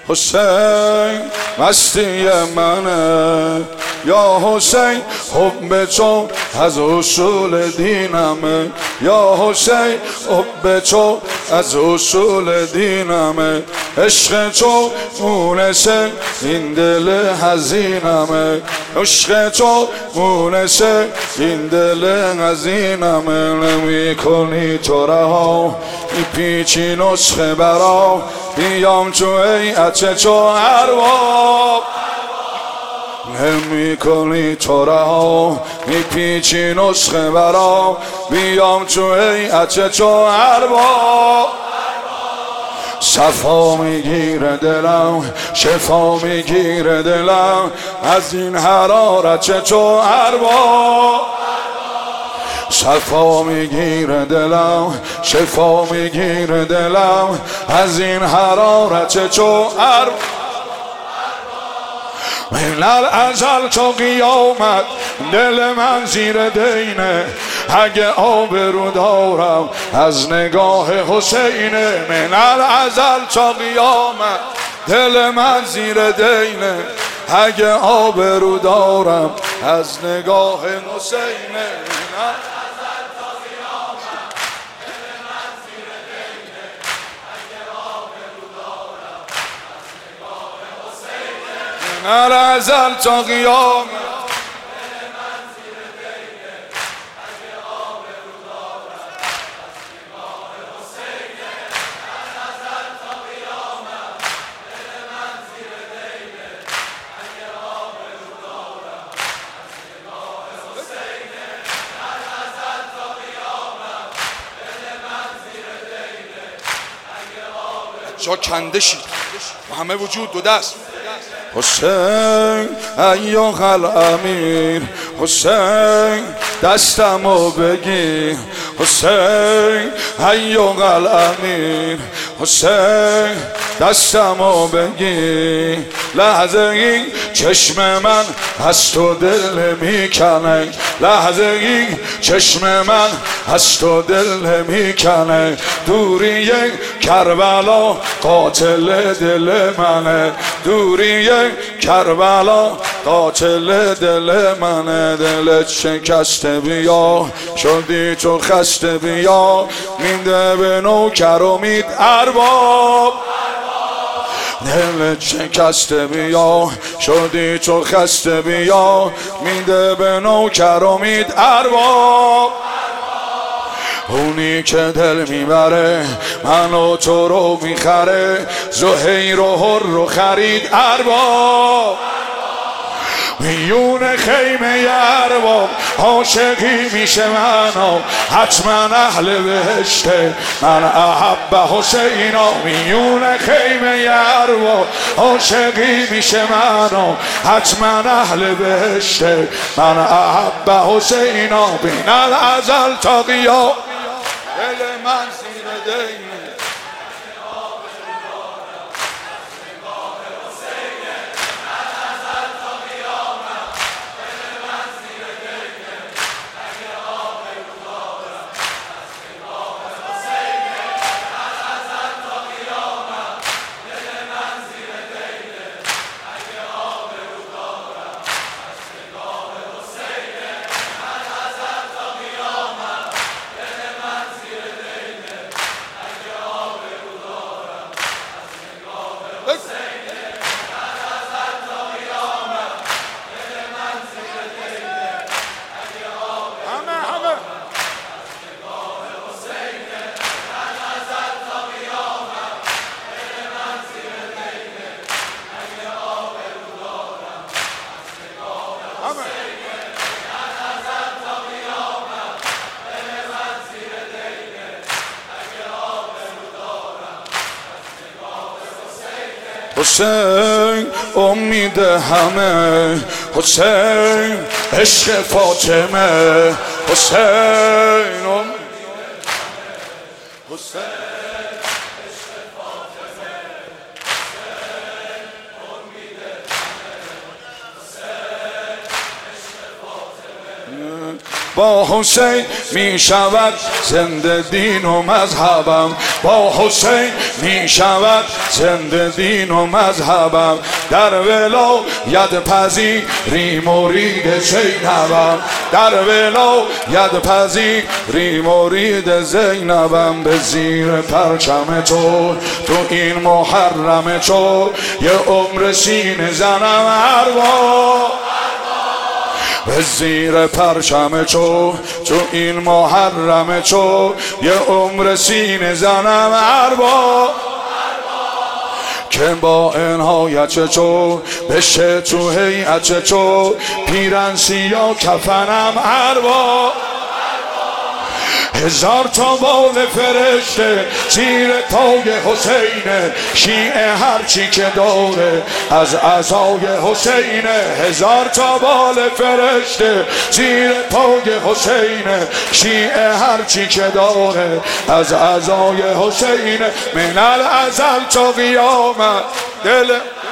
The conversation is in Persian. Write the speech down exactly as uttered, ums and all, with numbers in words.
حسین مستی منه یا حسین حب تو از اصول دینمه یا حسین حب تو از اصول دینمه عشق تو مونس این دل حزینمه عشق تو مونس این دل حزینمه نمی کنی تو رها میپیچی نسخه برا بیام تو هیئت تو ارباب نمی کنی تو رها میپیچی نسخه برا بیام تو هیئت تو ارباب صفا میگیره دلم شفا میگیره دلم از این حرارت تو ارباب صفا میگیره دلم شفا میگیره دلم از این حرارت تو ارباب من الازل تا قیامت دل من زیر دینه اگه آبرو دارم از نگاه حسینه من الازل تا قیامت دل من زیر دینه اگه آبرو دارم از نگاه حسینه هر ازل تا قیامت جا کنده شید و همه وجود دو دست حسین ایوه الامیر حسین دستمو بگیر حسین ایوه الامیر حسین دستمو بگیر لحظه این چشم من از تو دل میکنه لحظه این چشم من از تو دل میکنه دوری کربلا قاتل دل منه دوری کربلا قاتل دل منه دلت شکسته بیا شدی تو خسته بیا میده به نوکر امید ارباب دلت شکسته بیا شدی تو خسته بیا میده به نوکر امید ارباب اونی که دل میبره من و تو رو میخره زهیر و هر رو خرید ارباب میون خیمه ارباب عاشقی میشه منو حتما اهل بهشته من احب حسینا میون خیمه ارباب عاشقی میشه منو حتما اهل بهشته من احب حسینا بین الازل تا قیام دل من زیر دینه حسین امید همه حسین عشق فاطمه حسین امید حسین عشق فاطمه حسین امید همه حسین عشق فاطمه با حسین می شود زنده دین و مذهبم، با حسین می شود زنده دین و مذهبم، در ولایت پذیری مرید زینبم، در ولایت پذیری مرید زینبم. به زیر پرچم تو تو این محرم تو یه عمر سینه زنم اروا، به زیر پرچم تو تو این محرم تو یه عمر سینه زنم اروا، که با عنایت تو بشه تو هیئت تو پیرن سیاه کفنم اروا. هزار تا بال فرشته زیر پای حسینه، شیعه هرچی که داره از عزای حسینه، هزار تا بال فرشته زیر پای حسینه، شیعه هرچی که داره از عزای حسینه، من الازل تا قیامت دل